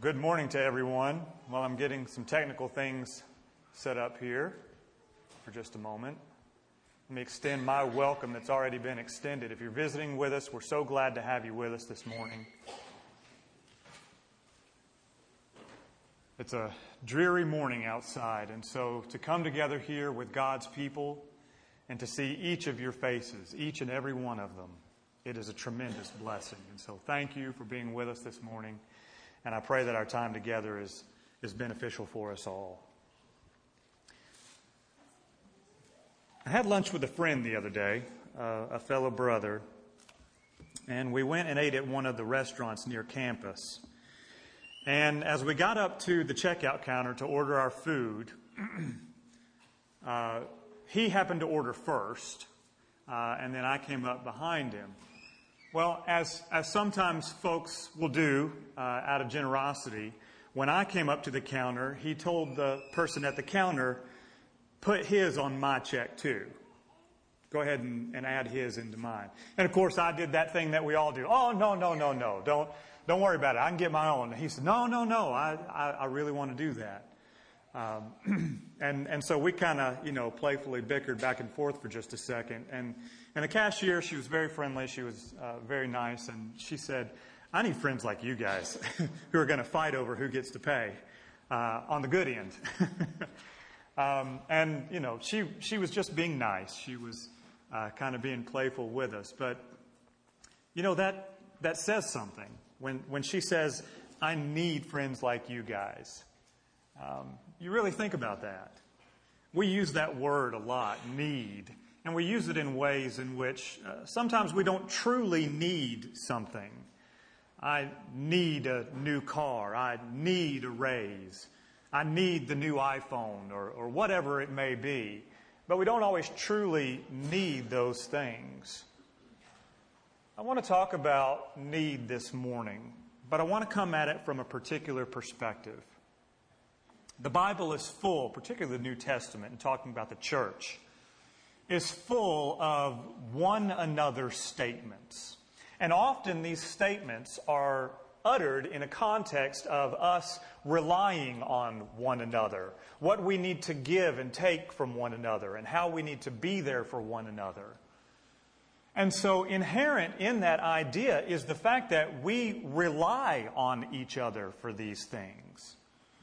Good morning to everyone. While I'm getting some technical things set up here for just a moment, let me extend my welcome that's already been extended. If you're visiting with us, we're so glad to have you with us this morning. It's a dreary morning outside, and so to come together here with God's people and to see each of your faces, each and every one of them, it is a tremendous blessing. And so thank you for being with us this morning. And I pray that our time together is beneficial for us all. I had lunch with a friend the other day, a fellow brother, and we went and ate at one of the restaurants near campus. And as we got up to the checkout counter to order our food, he happened to order first, and then I came up behind him. Well, as sometimes folks will do out of generosity, when I came up to the counter, he told the person at the counter, put his on my check too. Go ahead and add his into mine. And of course, I did that thing that we all do. Oh, no. Don't worry about it. I can get my own. And he said, no. I really want to do that. And so we kind of, playfully bickered back and forth for just a second. And the cashier, she was very friendly. She was very nice. And she said, I need friends like you guys who are going to fight over who gets to pay on the good end. And, she was just being nice. She was kind of being playful with us. But, that says something. When she says, I need friends like you guys. You really think about that. We use that word a lot, need, and we use it in ways in which sometimes we don't truly need something. I need a new car. I need a raise. I need the new iPhone or whatever it may be. But we don't always truly need those things. I want to talk about need this morning, but I want to come at it from a particular perspective. The Bible is full, particularly the New Testament, and talking about the church, is full of one another statements. And often these statements are uttered in a context of us relying on one another, what we need to give and take from one another, and how we need to be there for one another. And so inherent in that idea is the fact that we rely on each other for these things.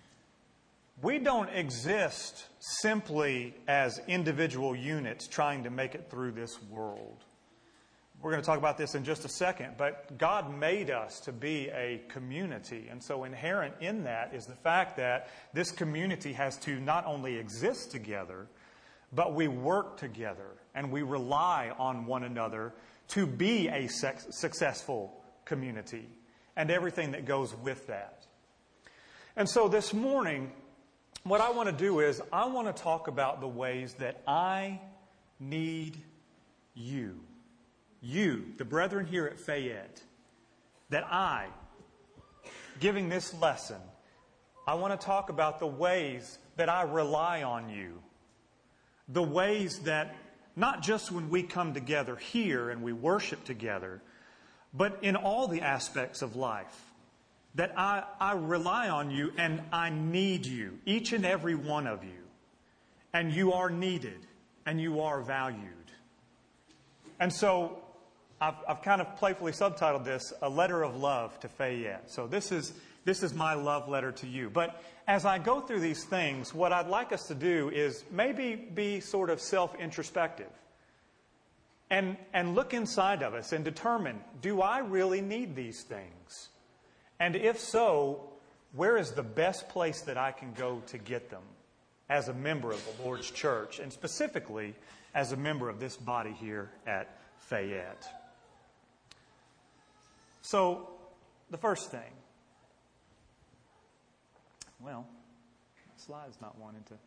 We don't exist simply as individual units trying to make it through this world. We're going to talk about this in just a second, but God made us to be a community. And so inherent in that is the fact that this community has to not only exist together, but we work together and we rely on one another to be a successful community and everything that goes with that. And so this morning, what I want to do is I want to talk about the ways that I need you. You, the brethren here at Fayette, that I, giving this lesson, I want to talk about the ways that I rely on you. The ways that, not just when we come together here and we worship together, but in all the aspects of life. That I rely on you and I need you, each and every one of you. And you are needed and you are valued. And so I've kind of playfully subtitled this, A Letter of Love to Fayette. So this is my love letter to you. But as I go through these things, what I'd like us to do is maybe be sort of self-introspective. And look inside of us and determine, do I really need these things? And if so, where is the best place that I can go to get them as a member of the Lord's church, and specifically as a member of this body here at Fayette? So, the first thing. Well, the slide's not wanting to.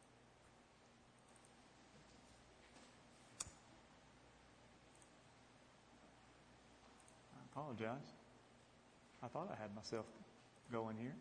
I apologize. I thought I had myself going here.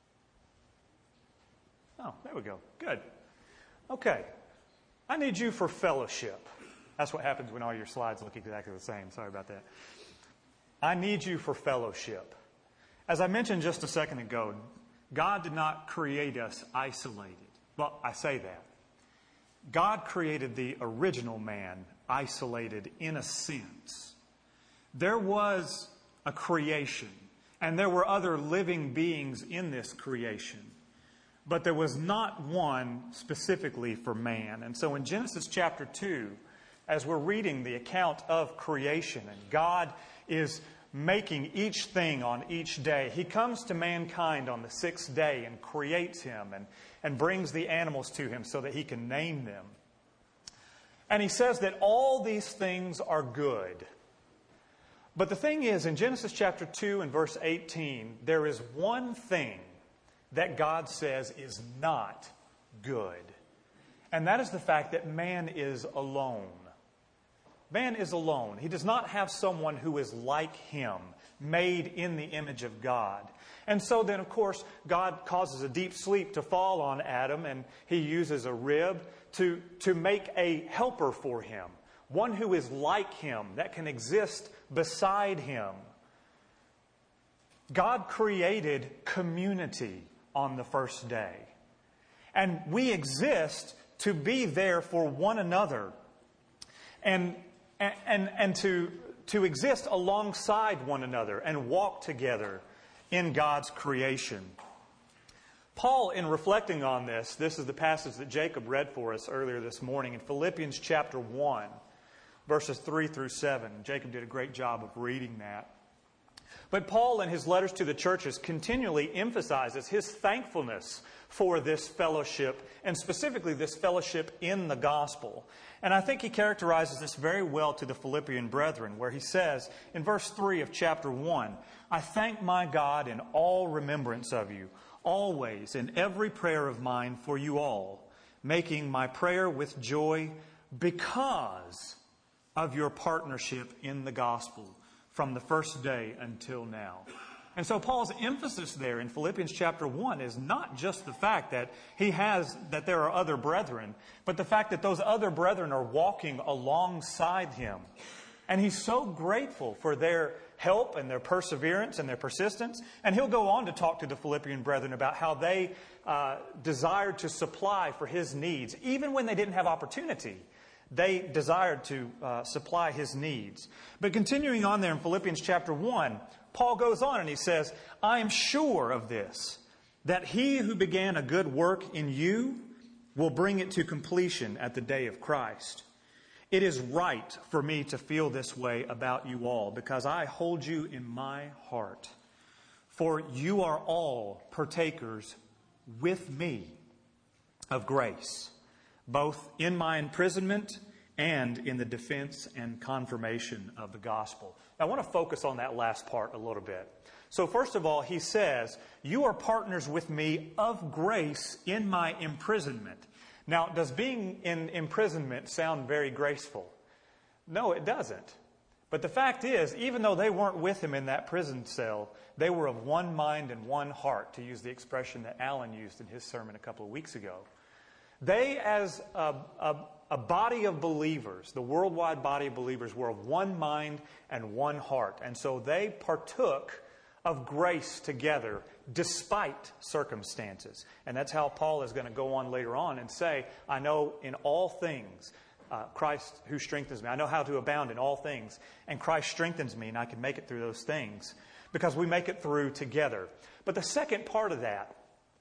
Oh, there we go. Good. Okay. I need you for fellowship. That's what happens when all your slides look exactly the same. Sorry about that. I need you for fellowship. As I mentioned just a second ago, God did not create us isolated. Well, I say that. God created the original man isolated in a sense. There was a creation, and there were other living beings in this creation. But there was not one specifically for man. And so in Genesis chapter 2, as we're reading the account of creation, and God is making each thing on each day, He comes to mankind on the sixth day and creates him and brings the animals to him so that He can name them. And He says that all these things are good. But the thing is, in Genesis chapter 2 and verse 18, there is one thing that God says is not good. And that is the fact that man is alone. Man is alone. He does not have someone who is like him, made in the image of God. And so then, of course, God causes a deep sleep to fall on Adam, and He uses a rib to make a helper for him, one who is like him, that can exist beside him. God created community on the first day. And we exist to be there for one another and to exist alongside one another and walk together in God's creation. Paul, in reflecting on this is the passage that Jacob read for us earlier this morning in Philippians chapter 1, verses 3 through 7. Jacob did a great job of reading that. But Paul, in his letters to the churches, continually emphasizes his thankfulness for this fellowship, and specifically this fellowship in the gospel. And I think he characterizes this very well to the Philippian brethren, where he says in verse 3 of chapter 1, "I thank my God in all remembrance of you, always in every prayer of mine for you all, making my prayer with joy because of your partnership in the gospel from the first day until now." And so Paul's emphasis there in Philippians chapter 1 is not just the fact that that there are other brethren, but the fact that those other brethren are walking alongside him. And he's so grateful for their help and their perseverance and their persistence. And he'll go on to talk to the Philippian brethren about how they desired to supply for his needs, even when they didn't have opportunity. They desired to supply his needs. But continuing on there in Philippians chapter 1, Paul goes on and he says, "I am sure of this, that He who began a good work in you will bring it to completion at the day of Christ. It is right for me to feel this way about you all, because I hold you in my heart. For you are all partakers with me of grace, both in my imprisonment and in the defense and confirmation of the gospel." Now, I want to focus on that last part a little bit. So first of all, he says, "You are partners with me of grace in my imprisonment." Now, does being in imprisonment sound very graceful? No, it doesn't. But the fact is, even though they weren't with him in that prison cell, they were of one mind and one heart, to use the expression that Alan used in his sermon a couple of weeks ago. They, as a body of believers, the worldwide body of believers, were of one mind and one heart. And so they partook of grace together despite circumstances. And that's how Paul is going to go on later on and say, "I know in all things Christ who strengthens me. I know how to abound in all things. And Christ strengthens me, and I can make it through those things." Because we make it through together. But the second part of that,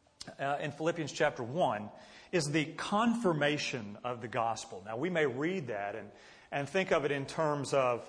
in Philippians chapter 1, is the confirmation of the gospel. Now, we may read that and think of it in terms of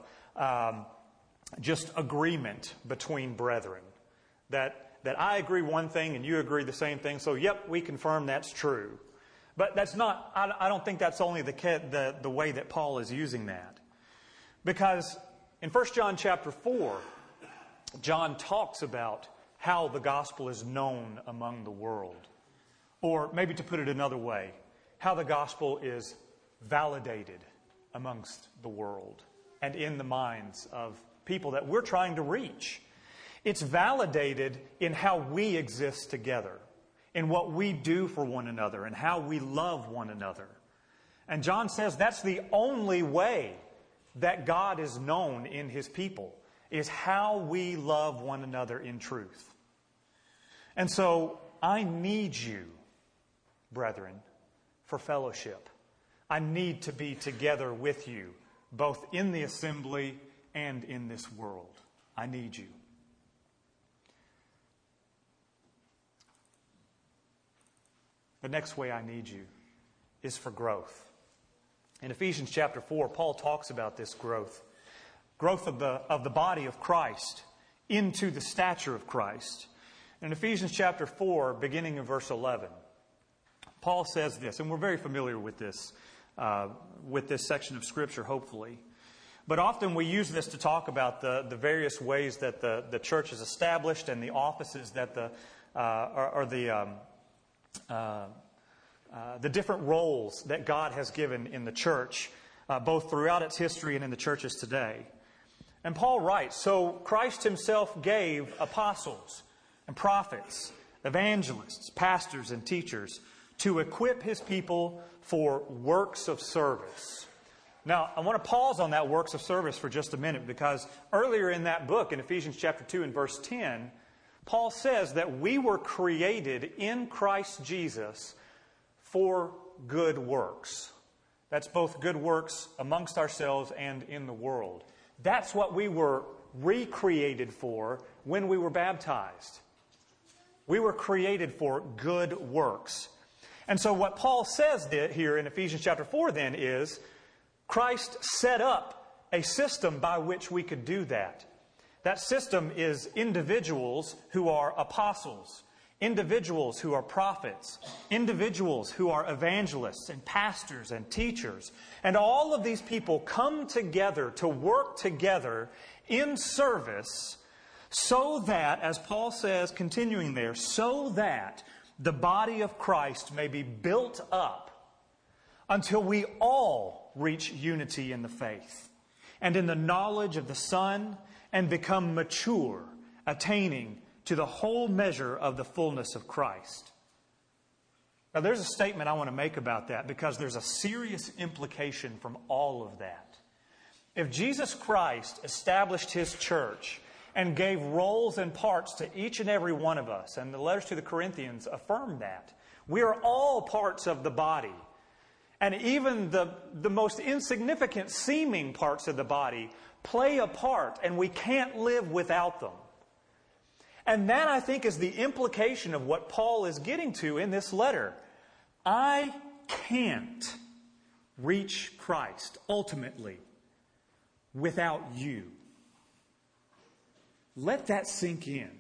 just agreement between brethren. That I agree one thing and you agree the same thing, so yep, we confirm that's true. But that's not, I don't think that's only the way that Paul is using that. Because in 1 John chapter 4, John talks about how the gospel is known among the world. Or maybe to put it another way, how the gospel is validated amongst the world and in the minds of people that we're trying to reach. It's validated in how we exist together, in what we do for one another, and how we love one another. And John says that's the only way that God is known in His people. is how we love one another in truth. And so I need you, brethren, for fellowship. I need to be together with you, both in the assembly and in this world. I need you. The next way I need you is for growth. In Ephesians chapter 4, Paul talks about this growth. Growth of the body of Christ into the stature of Christ. In Ephesians chapter 4, beginning in verse 11, Paul says this, and we're very familiar with this section of Scripture, hopefully. But often we use this to talk about the various ways that the church is established and the offices that the different roles that God has given in the church, both throughout its history and in the churches today. And Paul writes, so Christ himself gave apostles and prophets, evangelists, pastors, and teachers to equip his people for works of service. Now, I want to pause on that works of service for just a minute, because earlier in that book, in Ephesians chapter 2 and verse 10, Paul says that we were created in Christ Jesus for good works. That's both good works amongst ourselves and in the world. That's what we were recreated for when we were baptized. We were created for good works. And so what Paul says here in Ephesians chapter 4 then is, Christ set up a system by which we could do that. That system is individuals who are apostles, individuals who are prophets, individuals who are evangelists and pastors and teachers. And all of these people come together to work together in service so that, as Paul says, continuing there, so that the body of Christ may be built up until we all reach unity in the faith and in the knowledge of the Son and become mature, attaining to the whole measure of the fullness of Christ. Now, there's a statement I want to make about that, because there's a serious implication from all of that. If Jesus Christ established His church and gave roles and parts to each and every one of us, and the letters to the Corinthians affirm that, we are all parts of the body. And even the most insignificant seeming parts of the body play a part, and we can't live without them. And that, I think, is the implication of what Paul is getting to in this letter. I can't reach Christ ultimately without you. Let that sink in.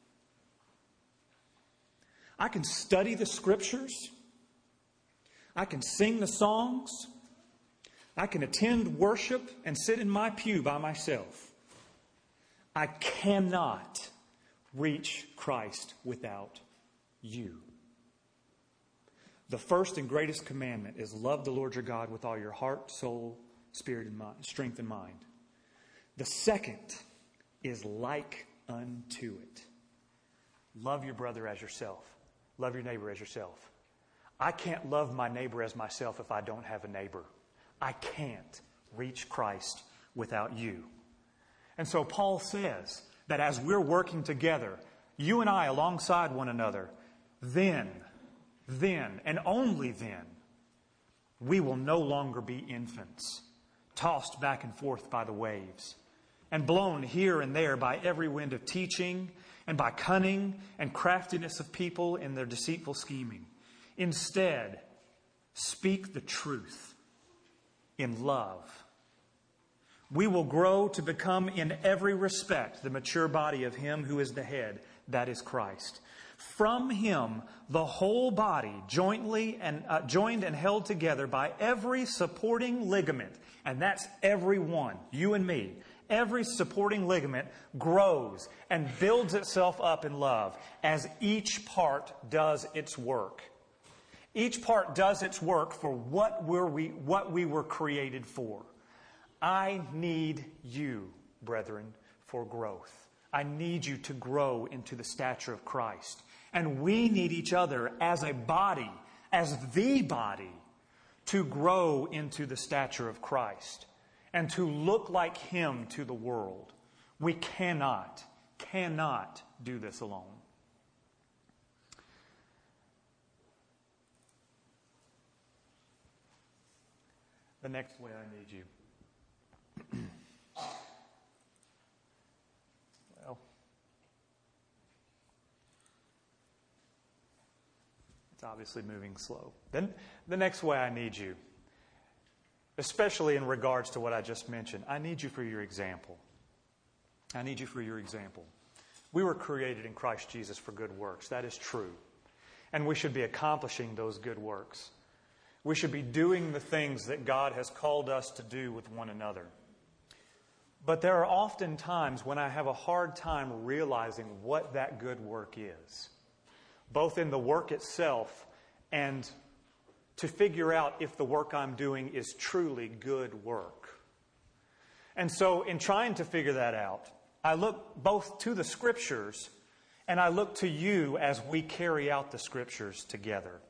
I can study the Scriptures. I can sing the songs. I can attend worship and sit in my pew by myself. I cannot reach Christ without you. The first and greatest commandment is love the Lord your God with all your heart, soul, spirit, and mind, strength and mind. The second is like unto it. Love your brother as yourself. Love your neighbor as yourself. I can't love my neighbor as myself if I don't have a neighbor. I can't reach Christ without you. And so Paul says that as we're working together, you and I alongside one another, then, and only then, we will no longer be infants, tossed back and forth by the waves, and blown here and there by every wind of teaching, and by cunning and craftiness of people in their deceitful scheming. Instead, speak the truth in love. We will grow to become in every respect the mature body of Him who is the head, that is Christ. From Him, the whole body, joined and held together by every supporting ligament, and that's every one, you and me. Every supporting ligament grows and builds itself up in love as each part does its work. Each part does its work for what we were created for. I need you, brethren, for growth. I need you to grow into the stature of Christ. And we need each other as a body, as the body, to grow into the stature of Christ and to look like Him to the world. We cannot do this alone. The next way I need you. Well, it's obviously moving slow. Then the next way I need you, especially in regards to what I just mentioned, I need you for your example. I need you for your example. We were created in Christ Jesus for good works. That is true. And we should be accomplishing those good works. We should be doing the things that God has called us to do with one another. But there are often times when I have a hard time realizing what that good work is, both in the work itself and to figure out if the work I'm doing is truly good work. And so in trying to figure that out, I look both to the Scriptures and I look to you as we carry out the Scriptures together.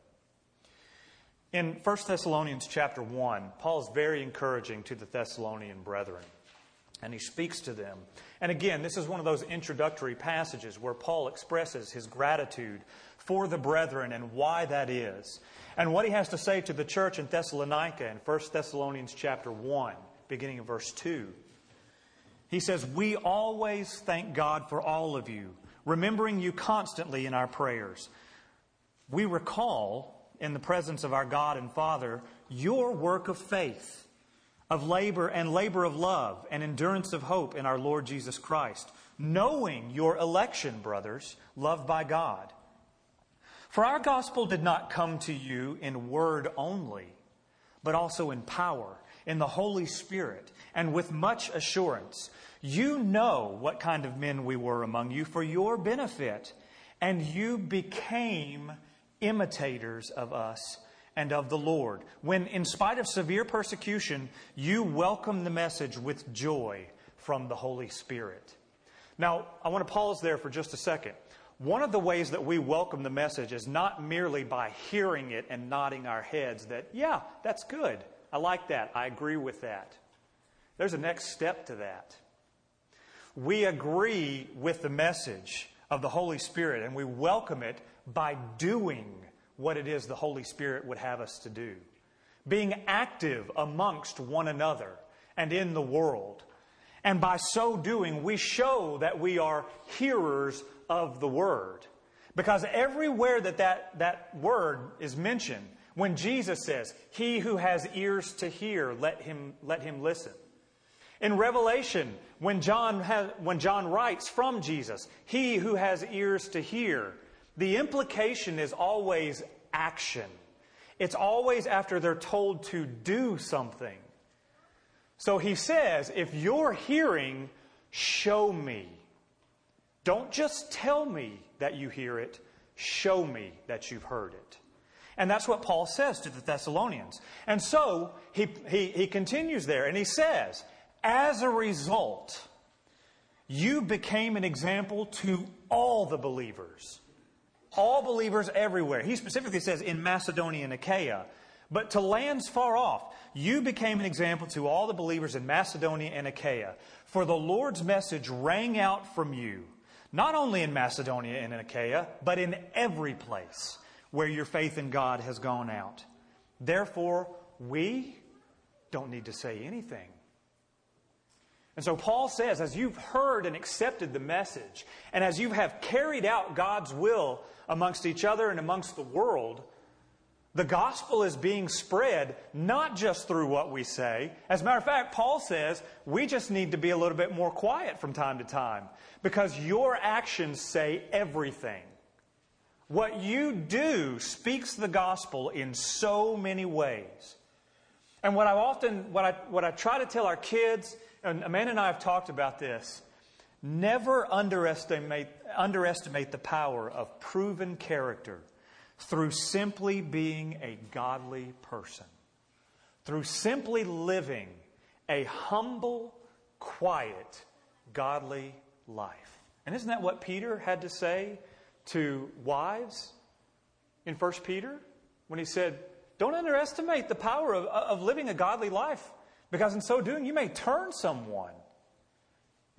In 1 Thessalonians chapter 1, Paul is very encouraging to the Thessalonian brethren. And he speaks to them. And again, this is one of those introductory passages where Paul expresses his gratitude for the brethren and why that is. And what he has to say to the church in Thessalonica in 1 Thessalonians chapter 1, beginning of verse 2. He says, "We always thank God for all of you, remembering you constantly in our prayers. We recall in the presence of our God and Father your work of faith, of labor of love, and endurance of hope in our Lord Jesus Christ, knowing your election, brothers, loved by God. For our gospel did not come to you in word only, but also in power, in the Holy Spirit, and with much assurance. You know what kind of men we were among you for your benefit, and you became imitators of us and of the Lord, when in spite of severe persecution, you welcome the message with joy from the Holy Spirit." Now, I want to pause there for just a second. One of the ways that we welcome the message is not merely by hearing it and nodding our heads that, yeah, that's good. I like that. I agree with that. There's a next step to that. We agree with the message of the Holy Spirit and we welcome it by doing what it is the Holy Spirit would have us to do. Being active amongst one another and in the world. And by so doing, we show that we are hearers of the Word. Because everywhere that word is mentioned, when Jesus says, "He who has ears to hear, let him listen." In Revelation, when John writes from Jesus, "He who has ears to hear," the implication is always action. It's always after they're told to do something. So he says, if you're hearing, show me. Don't just tell me that you hear it. Show me that you've heard it. And that's what Paul says to the Thessalonians. And so he continues there and he says, as a result, you became an example to all the believers. All believers everywhere. He specifically says in Macedonia and Achaia. But to lands far off, you became an example to all the believers in Macedonia and Achaia. For the Lord's message rang out from you, not only in Macedonia and in Achaia, but in every place where your faith in God has gone out. Therefore, we don't need to say anything. And so Paul says, as you've heard and accepted the message, and as you have carried out God's will amongst each other and amongst the world, the gospel is being spread not just through what we say. As a matter of fact, Paul says we just need to be a little bit more quiet from time to time because your actions say everything. What you do speaks the gospel in so many ways. And what I try to tell our kids, and Amanda and I have talked about this, never underestimate the power of proven character through simply being a godly person. Through simply living a humble, quiet, godly life. And isn't that what Peter had to say to wives in 1 Peter? When he said, don't underestimate the power of living a godly life. Because in so doing, you may turn someone.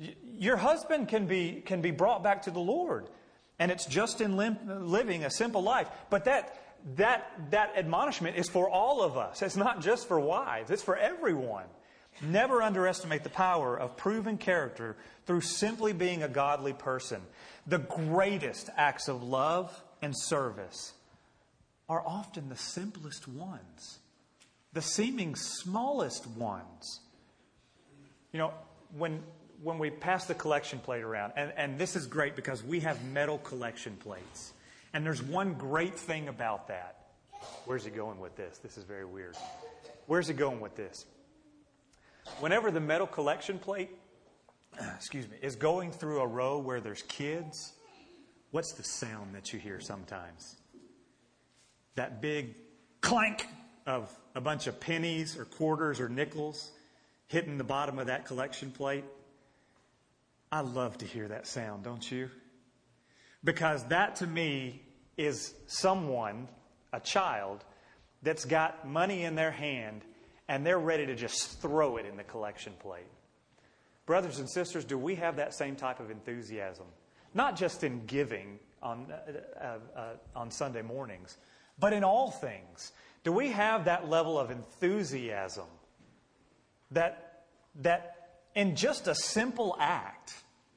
Your husband can be brought back to the Lord. And it's just in living a simple life. But that admonishment is for all of us. It's not just for wives. It's for everyone. Never underestimate the power of proven character through simply being a godly person. The greatest acts of love and service are often the simplest ones, the seeming smallest ones. You know, when we pass the collection plate around, and this is great because we have metal collection plates. And there's one great thing about that. Where's he going with this? This is very weird. Where's he going with this? Whenever the metal collection plate, is going through a row where there's kids, what's the sound that you hear sometimes? That big clank of a bunch of pennies or quarters or nickels hitting the bottom of that collection plate. I love to hear that sound, don't you? Because that to me is someone, a child, that's got money in their hand and they're ready to just throw it in the collection plate. Brothers and sisters, do we have that same type of enthusiasm? Not just in giving on Sunday mornings, but in all things. Do we have that level of enthusiasm that in just a simple act,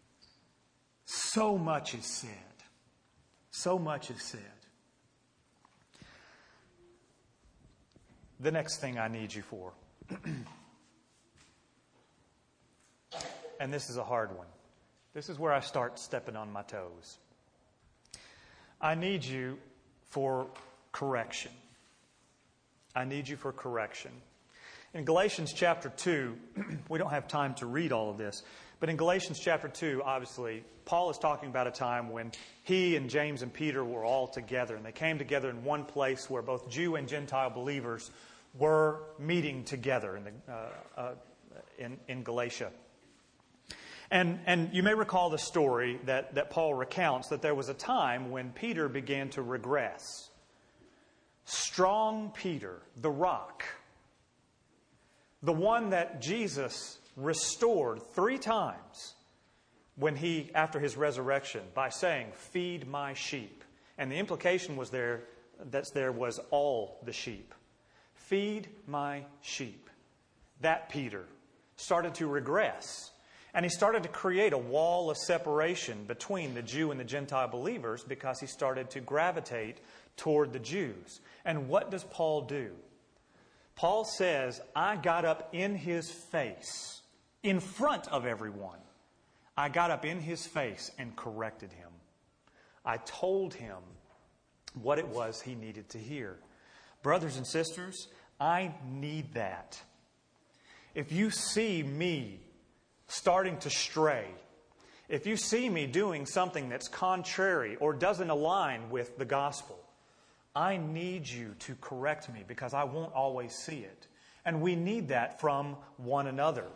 so much is said? So much is said. The next thing I need you for, and this is a hard one. This is where I start stepping on my toes. I need you for correction. I need you for correction. In Galatians chapter 2, we don't have time to read all of this, but in Galatians chapter 2, obviously, Paul is talking about a time when he and James and Peter were all together, and they came together in one place where both Jew and Gentile believers were meeting together in Galatia. And you may recall the story that Paul recounts, that there was a time when Peter began to regress. Strong Peter, the rock, the one that Jesus restored 3 times after his resurrection by saying, "Feed my sheep." And the implication was there was all the sheep. Feed my sheep. That Peter started to regress. And he started to create a wall of separation between the Jew and the Gentile believers because he started to gravitate toward the Jews. And what does Paul do? Paul says, I got up in his face, in front of everyone. I got up in his face and corrected him. I told him what it was he needed to hear. Brothers and sisters, I need that. If you see me starting to stray, if you see me doing something that's contrary or doesn't align with the gospel, I need you to correct me because I won't always see it. And we need that from one another.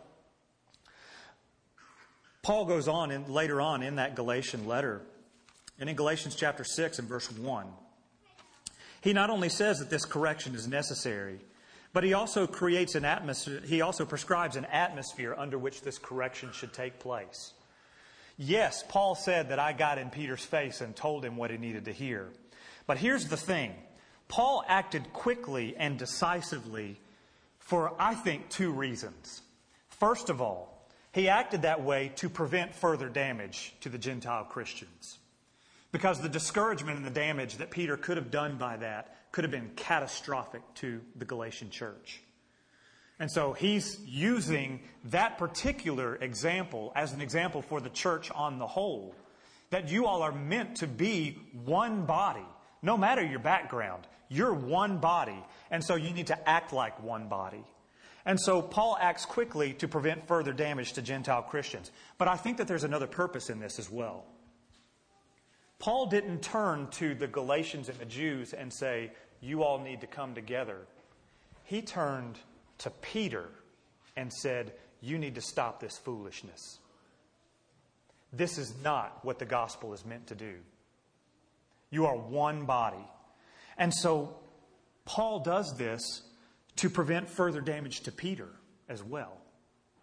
Paul goes on later on in that Galatian letter, and in Galatians chapter 6 and verse 1, he not only says that this correction is necessary, but he also creates an atmosphere. He also prescribes an atmosphere under which this correction should take place. Yes, Paul said that I got in Peter's face and told him what he needed to hear. But here's the thing. Paul acted quickly and decisively for, I think, 2 reasons. First of all, he acted that way to prevent further damage to the Gentile Christians. Because the discouragement and the damage that Peter could have done by that could have been catastrophic to the Galatian church. And so he's using that particular example as an example for the church on the whole. That you all are meant to be one body. No matter your background, you're one body. And so you need to act like one body. And so Paul acts quickly to prevent further damage to Gentile Christians. But I think that there's another purpose in this as well. Paul didn't turn to the Galatians and the Jews and say, you all need to come together. He turned to Peter and said, you need to stop this foolishness. This is not what the gospel is meant to do. You are one body. And so Paul does this to prevent further damage to Peter as well.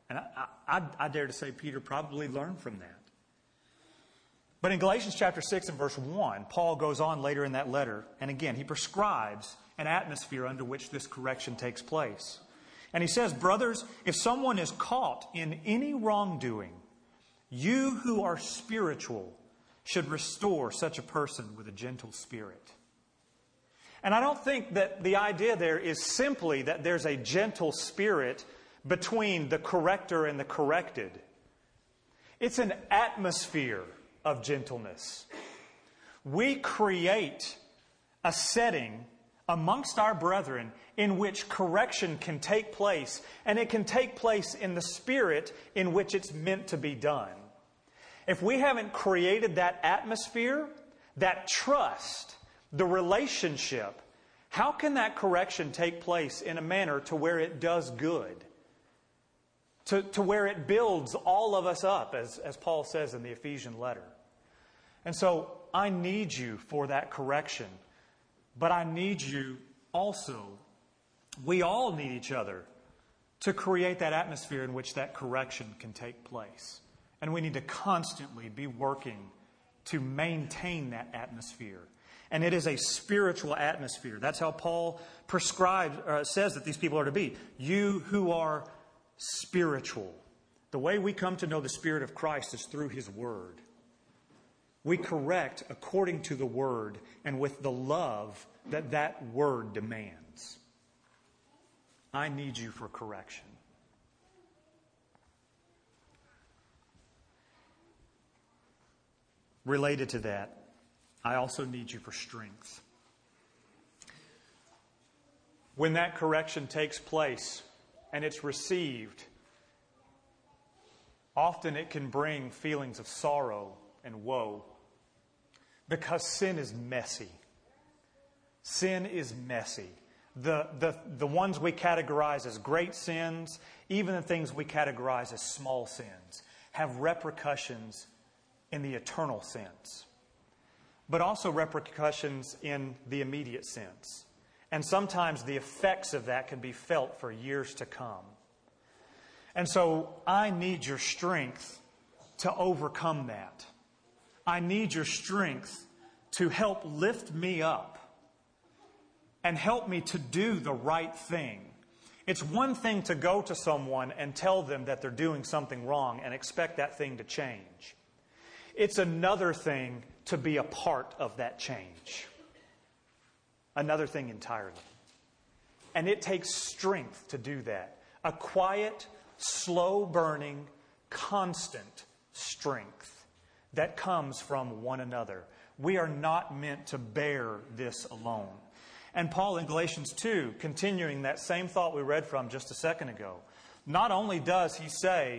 And I dare to say Peter probably learned from that. But in Galatians chapter 6 and verse 1, Paul goes on later in that letter, and again, he prescribes an atmosphere under which this correction takes place. And he says, brothers, if someone is caught in any wrongdoing, you who are spiritual should restore such a person with a gentle spirit. And I don't think that the idea there is simply that there's a gentle spirit between the corrector and the corrected. It's an atmosphere of gentleness. We create a setting amongst our brethren in which correction can take place, and it can take place in the spirit in which it's meant to be done. If we haven't created that atmosphere, that trust, the relationship, how can that correction take place in a manner to where it does good? To where it builds all of us up, as Paul says in the Ephesian letter. And so I need you for that correction. But I need you also, we all need each other to create that atmosphere in which that correction can take place. And we need to constantly be working to maintain that atmosphere. And it is a spiritual atmosphere. That's how Paul says that these people are to be. You who are spiritual. The way we come to know the Spirit of Christ is through His Word. We correct according to the Word and with the love that that Word demands. I need you for correction. Related to that, I also need you for strength. When that correction takes place and it's received, often it can bring feelings of sorrow and woe because sin is messy. Sin is messy. The ones we categorize as great sins, even the things we categorize as small sins, have repercussions in the eternal sense, but also repercussions in the immediate sense. And sometimes the effects of that can be felt for years to come. And so I need your strength to overcome that. I need your strength to help lift me up and help me to do the right thing. It's one thing to go to someone and tell them that they're doing something wrong and expect that thing to change. It's another thing to be a part of that change. Another thing entirely. And it takes strength to do that. A quiet, slow-burning, constant strength that comes from one another. We are not meant to bear this alone. And Paul in Galatians 2, continuing that same thought we read from just a second ago, not only does he say,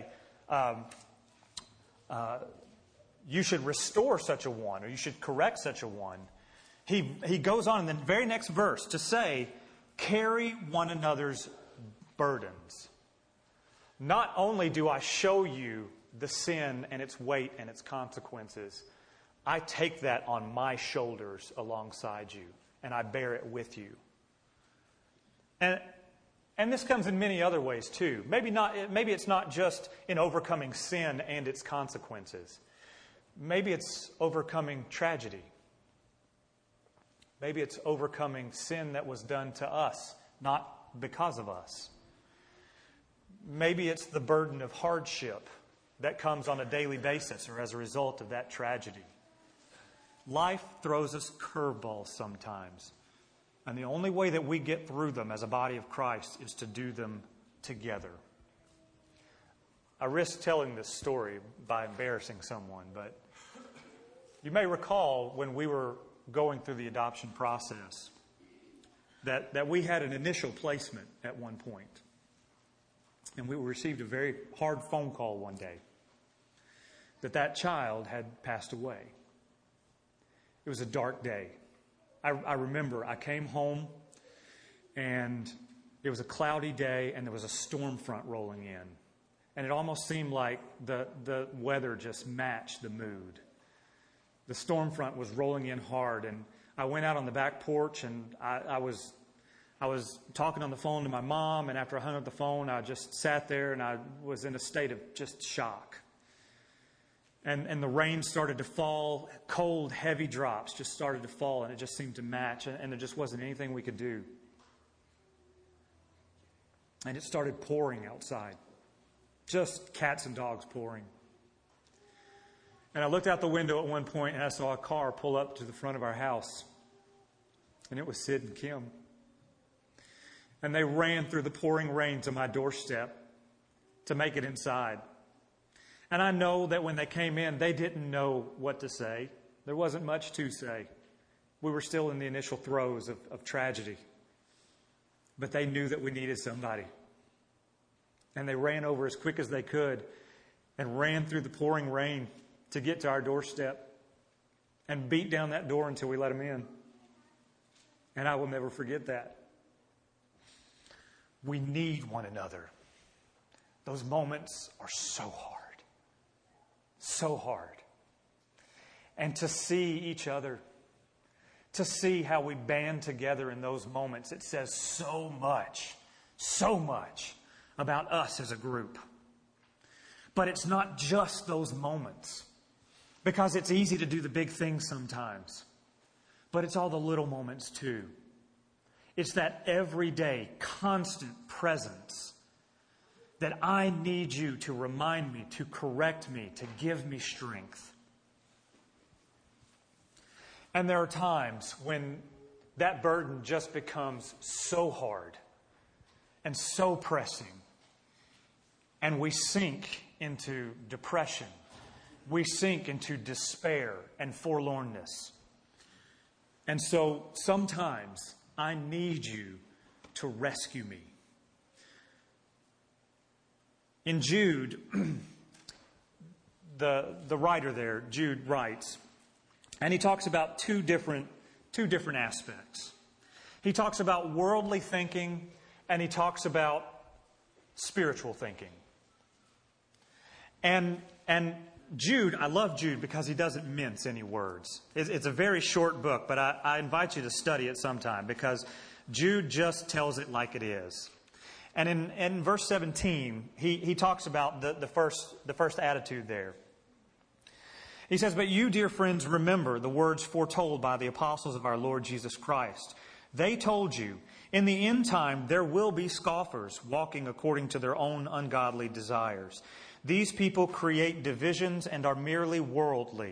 you should restore such a one, or you should correct such a one. He goes on in the very next verse to say, carry one another's burdens. Not only do I show you the sin and its weight and its consequences, I take that on my shoulders alongside you, and I bear it with you. And this comes in many other ways too. Maybe it's not just in overcoming sin and its consequences. Maybe it's overcoming tragedy. Maybe it's overcoming sin that was done to us, not because of us. Maybe it's the burden of hardship that comes on a daily basis or as a result of that tragedy. Life throws us curveballs sometimes. And the only way that we get through them as a body of Christ is to do them together. I risk telling this story by embarrassing someone, but you may recall when we were going through the adoption process that we had an initial placement at one point. And we received a very hard phone call one day that child had passed away. It was a dark day. I remember I came home and it was a cloudy day and there was a storm front rolling in. And it almost seemed like the weather just matched the mood. The storm front was rolling in hard, and I went out on the back porch and I was I was talking on the phone to my mom, and after I hung up the phone, I just sat there and I was in a state of just shock. And the rain started to fall, cold, heavy drops just started to fall, and it just seemed to match, and there just wasn't anything we could do. And it started pouring outside, just cats and dogs pouring. And I looked out the window at one point, and I saw a car pull up to the front of our house, and it was Sid and Kim. And they ran through the pouring rain to my doorstep to make it inside. And I know that when they came in, they didn't know what to say. There wasn't much to say. We were still in the initial throes of tragedy. But they knew that we needed somebody. And they ran over as quick as they could and ran through the pouring rain to get to our doorstep and beat down that door until we let them in. And I will never forget that. We need one another. Those moments are so hard. So hard. And to see each other, to see how we band together in those moments, it says so much about us as a group. But it's not just those moments, because it's easy to do the big things sometimes. But it's all the little moments too. It's that everyday, constant presence that I need you to remind me, to correct me, to give me strength. And there are times when that burden just becomes so hard and so pressing, and we sink into depression. We sink into despair and forlornness. And so sometimes I need you to rescue me. In Jude, the writer there, Jude writes, and he talks about two different aspects. He talks about worldly thinking, and he talks about spiritual thinking. And Jude, I love Jude because he doesn't mince any words. It's a very short book, but I invite you to study it sometime because Jude just tells it like it is. And in verse 17, he talks about the first attitude there. He says, "But you, dear friends, remember the words foretold by the apostles of our Lord Jesus Christ. They told you, in the end time there will be scoffers walking according to their own ungodly desires. These people create divisions and are merely worldly,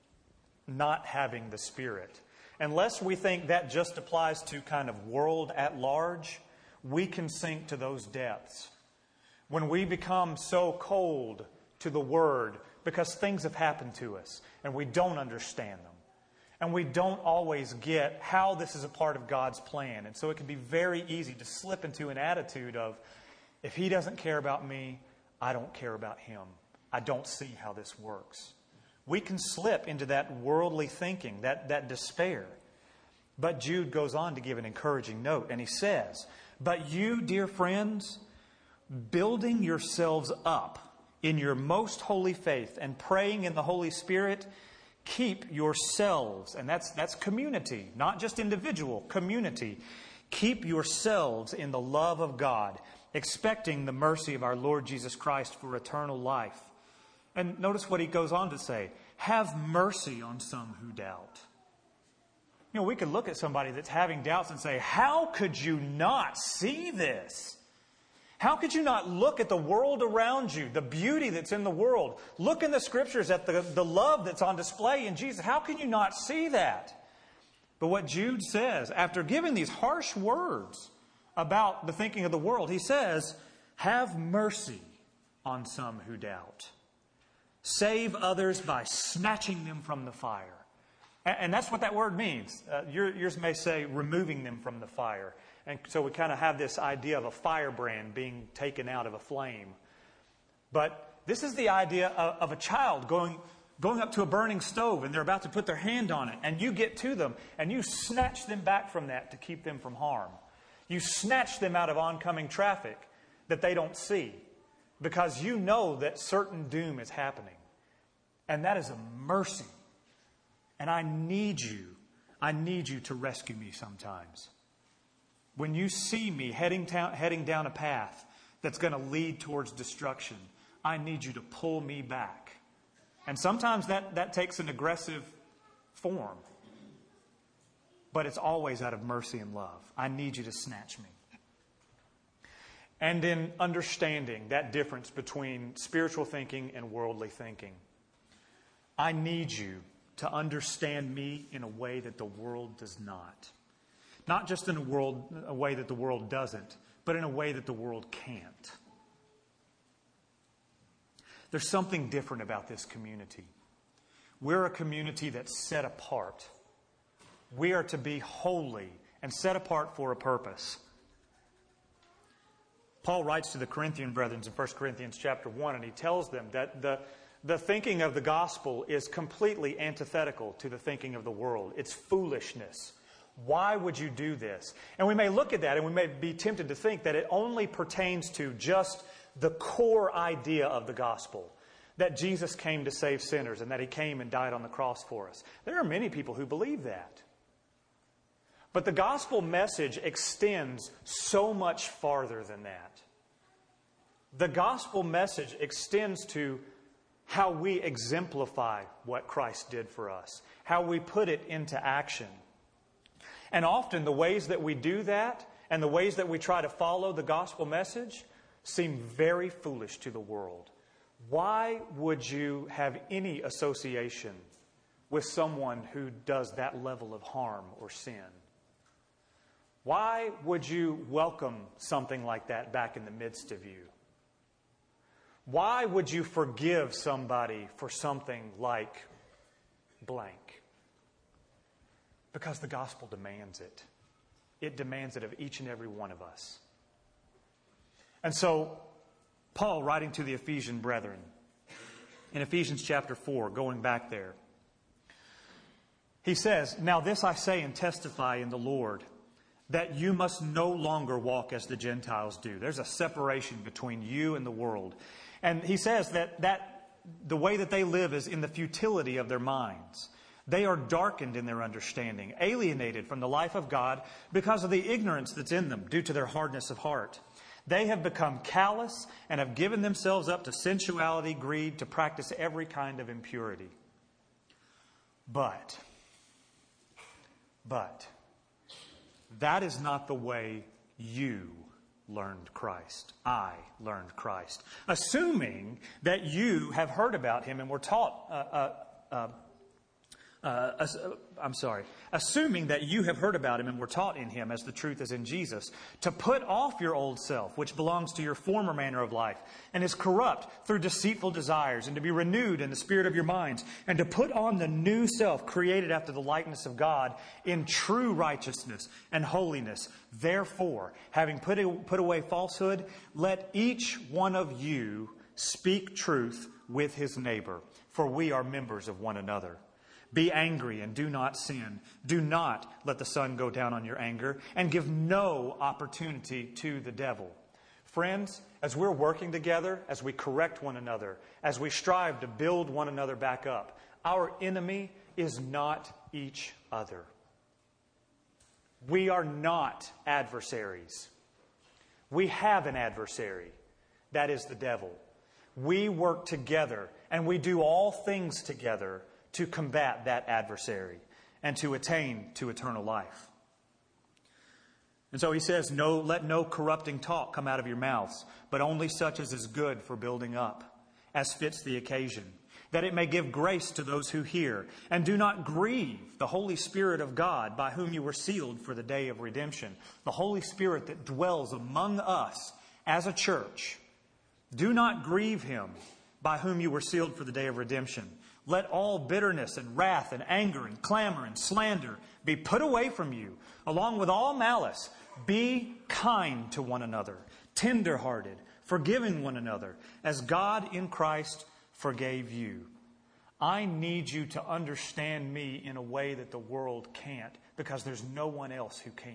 not having the Spirit." Unless we think that just applies to kind of world at large, we can sink to those depths. When we become so cold to the Word because things have happened to us and we don't understand them. And we don't always get how this is a part of God's plan. And so it can be very easy to slip into an attitude of, if He doesn't care about me, I don't care about Him. I don't see how this works. We can slip into that worldly thinking, that despair. But Jude goes on to give an encouraging note, and he says, "But you, dear friends, building yourselves up in your most holy faith and praying in the Holy Spirit, keep yourselves," and that's community, not just individual, community. "Keep yourselves in the love of God, expecting the mercy of our Lord Jesus Christ for eternal life." And notice what he goes on to say. "Have mercy on some who doubt." You know, we could look at somebody that's having doubts and say, how could you not see this? How could you not look at the world around you, the beauty that's in the world? Look in the Scriptures at the love that's on display in Jesus. How can you not see that? But what Jude says, after giving these harsh words about the thinking of the world, he says, "Have mercy on some who doubt. Save others by snatching them from the fire." And that's what that word means. Yours may say removing them from the fire. And so we kind of have this idea of a firebrand being taken out of a flame. But this is the idea of a child going up to a burning stove and they're about to put their hand on it. And you get to them and you snatch them back from that to keep them from harm. You snatch them out of oncoming traffic that they don't see because you know that certain doom is happening. And that is a mercy. And I need you to rescue me sometimes. when you see me heading down a path that's going to lead towards destruction, I need you to pull me back. And sometimes that takes an aggressive form. But it's always out of mercy and love. I need you to snatch me. And in understanding that difference between spiritual thinking and worldly thinking, I need you to understand me in a way that the world does not. Not just in a way that the world doesn't, but in a way that the world can't. There's something different about this community. We're a community that's set apart. We are to be holy and set apart for a purpose. Paul writes to the Corinthian brethren in 1 Corinthians chapter 1, and he tells them that the thinking of the gospel is completely antithetical to the thinking of the world. It's foolishness. Why would you do this? And we may look at that and we may be tempted to think that it only pertains to just the core idea of the gospel, that Jesus came to save sinners and that he came and died on the cross for us. There are many people who believe that. But the gospel message extends so much farther than that. The gospel message extends to how we exemplify what Christ did for us, how we put it into action. And often the ways that we do that and the ways that we try to follow the gospel message seem very foolish to the world. Why would you have any association with someone who does that level of harm or sin? Why would you welcome something like that back in the midst of you? Why would you forgive somebody for something like blank? Because the gospel demands it. It demands it of each and every one of us. And so, Paul, writing to the Ephesian brethren, in Ephesians chapter 4, going back there, he says, "Now this I say and testify in the Lord, that you must no longer walk as the Gentiles do." There's a separation between you and the world. And he says that the way that they live is in the futility of their minds. They are darkened in their understanding, alienated from the life of God because of the ignorance that's in them due to their hardness of heart. They have become callous and have given themselves up to sensuality, greed, to practice every kind of impurity. But that is not the way you learned Christ. I learned Christ. Assuming that you have heard about him and were taught, assuming that you have heard about him and were taught in him as the truth is in Jesus, to put off your old self, which belongs to your former manner of life, and is corrupt through deceitful desires, and to be renewed in the spirit of your minds, and to put on the new self, created after the likeness of God, in true righteousness and holiness. Therefore, having put away falsehood, let each one of you speak truth with his neighbor, for we are members of one another. Be angry and do not sin. Do not let the sun go down on your anger, and give no opportunity to the devil. Friends, as we're working together, as we correct one another, as we strive to build one another back up, our enemy is not each other. We are not adversaries. We have an adversary. That is the devil. We work together, and we do all things together to combat that adversary and to attain to eternal life. And so he says, let no corrupting talk come out of your mouths, but only such as is good for building up, as fits the occasion, that it may give grace to those who hear. And do not grieve the Holy Spirit of God, by whom you were sealed for the day of redemption. The Holy Spirit that dwells among us as a church. Do not grieve him, by whom you were sealed for the day of redemption. Let all bitterness and wrath and anger and clamor and slander be put away from you, along with all malice. Be kind to one another, tender-hearted, forgiving one another, as God in Christ forgave you. I need you to understand me in a way that the world can't, because there's no one else who can.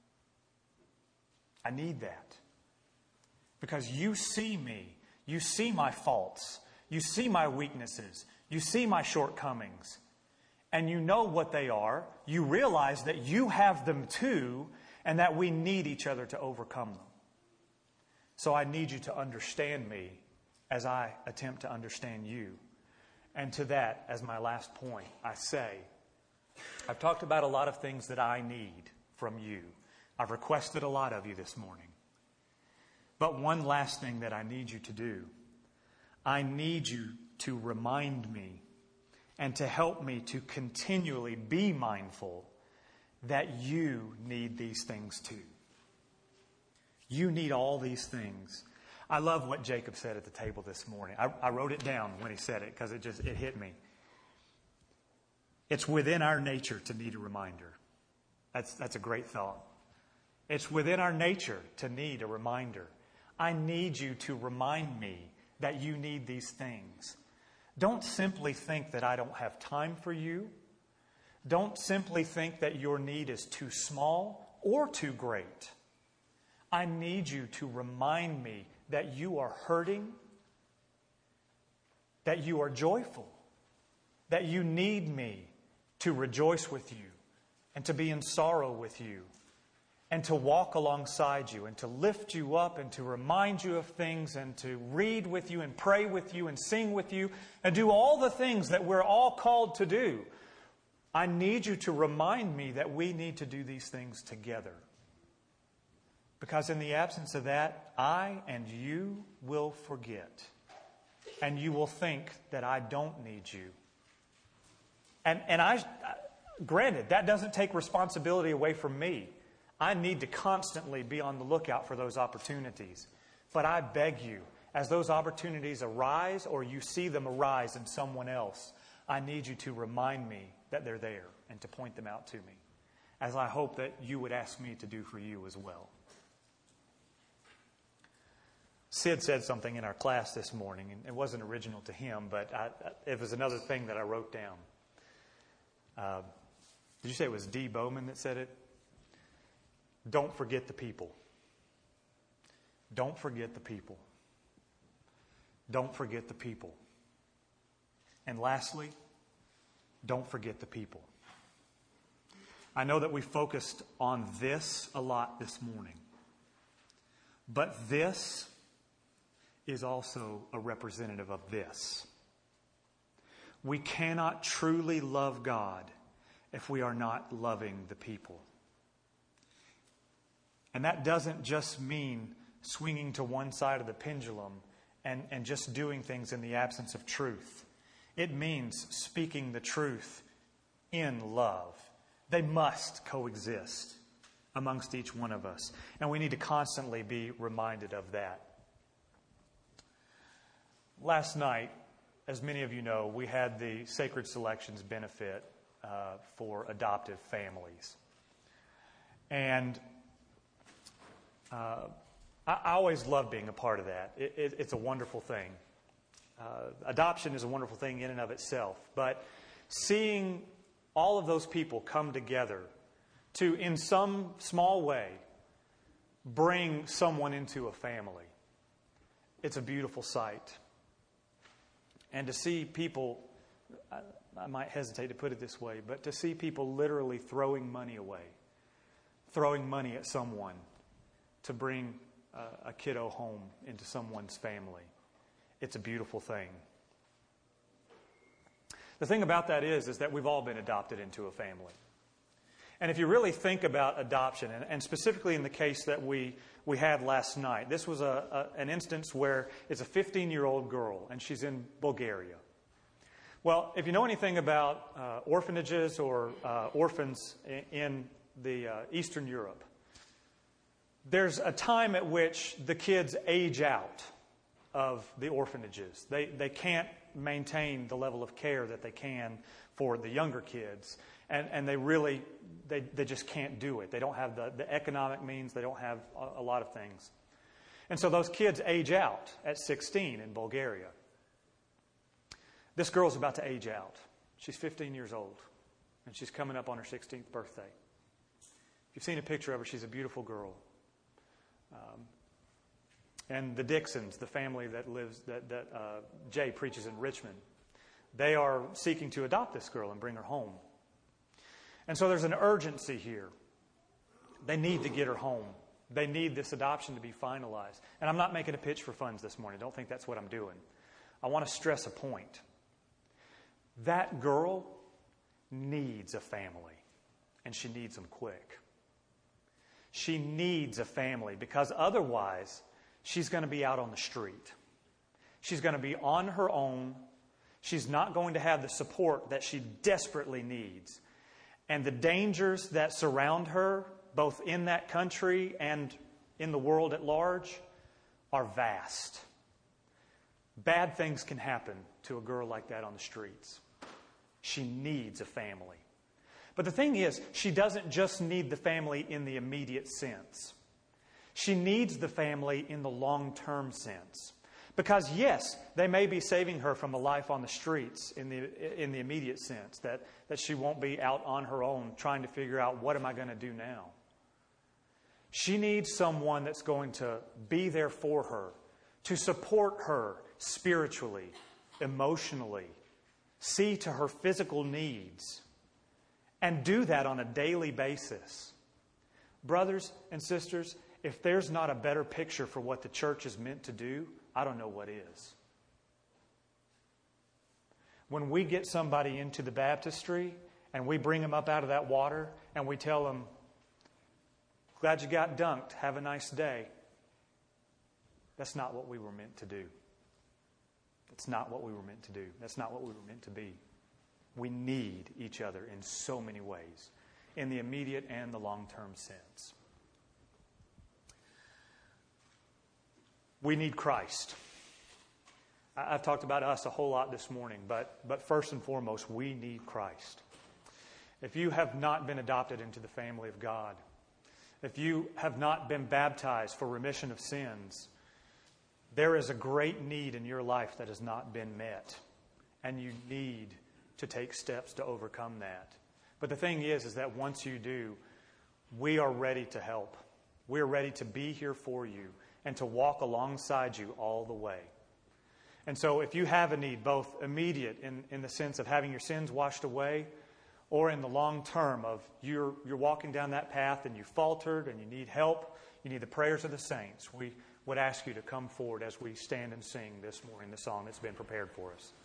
I need that. Because you see me. You see my faults. You see my weaknesses. You see my shortcomings, and you know what they are. You realize that you have them too, and that we need each other to overcome them. So I need you to understand me as I attempt to understand you. And to that, as my last point, I say, I've talked about a lot of things that I need from you. I've requested a lot of you this morning. But one last thing that I need you to do, I need you to remind me and to help me to continually be mindful that you need these things too. You need all these things. I love what Jacob said at the table this morning. I wrote it down when he said it because it hit me. It's within our nature to need a reminder. That's a great thought. It's within our nature to need a reminder. I need you to remind me that you need these things. Don't simply think that I don't have time for you. Don't simply think that your need is too small or too great. I need you to remind me that you are hurting, that you are joyful, that you need me to rejoice with you and to be in sorrow with you and to walk alongside you and to lift you up and to remind you of things and to read with you and pray with you and sing with you and do all the things that we're all called to do. I need you to remind me that we need to do these things together. Because in the absence of that, I and you will forget. And you will think that I don't need you. And granted, that doesn't take responsibility away from me. I need to constantly be on the lookout for those opportunities. But I beg you, as those opportunities arise or you see them arise in someone else, I need you to remind me that they're there and to point them out to me, as I hope that you would ask me to do for you as well. Sid said something in our class this morning, and it wasn't original to him, but it was another thing that I wrote down. Did you say it was D. Bowman that said it? Don't forget the people. Don't forget the people. Don't forget the people. And lastly, don't forget the people. I know that we focused on this a lot this morning, but this is also a representative of this. We cannot truly love God if we are not loving the people. And that doesn't just mean swinging to one side of the pendulum and just doing things in the absence of truth. It means speaking the truth in love. They must coexist amongst each one of us. And we need to constantly be reminded of that. Last night, as many of you know, we had the Sacred Selections benefit for adoptive families. And I always love being a part of that. It's a wonderful thing. Adoption is a wonderful thing in and of itself. But seeing all of those people come together to, in some small way, bring someone into a family, it's a beautiful sight. And to see people, I might hesitate to put it this way, but to see people literally throwing money away, throwing money at someone to bring a kiddo home into someone's family, it's a beautiful thing. The thing about that is that we've all been adopted into a family. And if you really think about adoption, and specifically in the case that we had last night, this was an instance where it's a 15-year-old girl, and she's in Bulgaria. Well, if you know anything about orphanages or orphans in the Eastern Europe, there's a time at which the kids age out of the orphanages. They can't maintain the level of care that they can for the younger kids. And they just can't do it. They don't have the economic means. They don't have a lot of things. And so those kids age out at 16 in Bulgaria. This girl's about to age out. She's 15 years old, and she's coming up on her 16th birthday. If you've seen a picture of her, she's a beautiful girl. And the Dixons, the family that Jay preaches in Richmond, they are seeking to adopt this girl and bring her home. And so there's an urgency here. They need to get her home. They need this adoption to be finalized. And I'm not making a pitch for funds this morning. Don't think that's what I'm doing. I want to stress a point. That girl needs a family, and she needs them quick. She needs a family because otherwise she's going to be out on the street. She's going to be on her own. She's not going to have the support that she desperately needs. And the dangers that surround her, both in that country and in the world at large, are vast. Bad things can happen to a girl like that on the streets. She needs a family. But the thing is, she doesn't just need the family in the immediate sense. She needs the family in the long-term sense. Because yes, they may be saving her from a life on the streets in the immediate sense, that she won't be out on her own trying to figure out, what am I going to do now? She needs someone that's going to be there for her, to support her spiritually, emotionally, see to her physical needs, and do that on a daily basis. Brothers and sisters, if there's not a better picture for what the church is meant to do, I don't know what is. When we get somebody into the baptistry and we bring them up out of that water and we tell them, glad you got dunked, have a nice day. That's not what we were meant to do. That's not what we were meant to do. That's not what we were meant to be. We need each other in so many ways, in the immediate and the long-term sense. We need Christ. I've talked about us a whole lot this morning, but first and foremost, we need Christ. If you have not been adopted into the family of God, if you have not been baptized for remission of sins, there is a great need in your life that has not been met, and you need to take steps to overcome that. But the thing is that once you do, we are ready to help. We're ready to be here for you and to walk alongside you all the way. And so if you have a need, both immediate in the sense of having your sins washed away, or in the long term of you're walking down that path and you faltered and you need help, you need the prayers of the saints, we would ask you to come forward as we stand and sing this morning the song that's been prepared for us.